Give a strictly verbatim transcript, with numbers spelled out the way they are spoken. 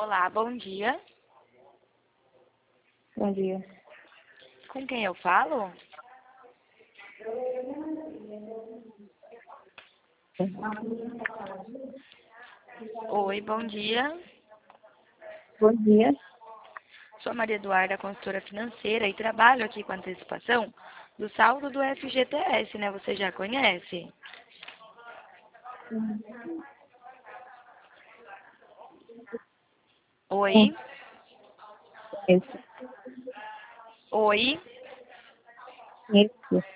Olá, bom dia. Bom dia. Com quem eu falo? Oi, bom dia. Bom dia. Sou a Maria Eduarda, consultora financeira, e trabalho aqui com antecipação do saldo do F G T S, né? Você já conhece? Oi? Esse, Oi? esse.